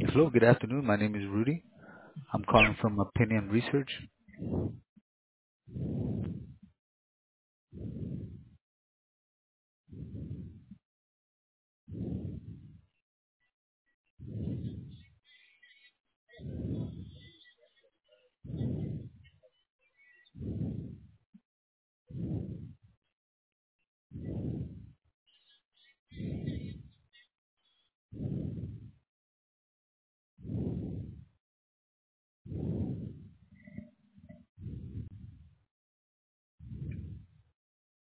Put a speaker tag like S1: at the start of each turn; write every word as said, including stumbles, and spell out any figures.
S1: Hello, good afternoon. My name is Rudy. I'm calling from Opinion Research.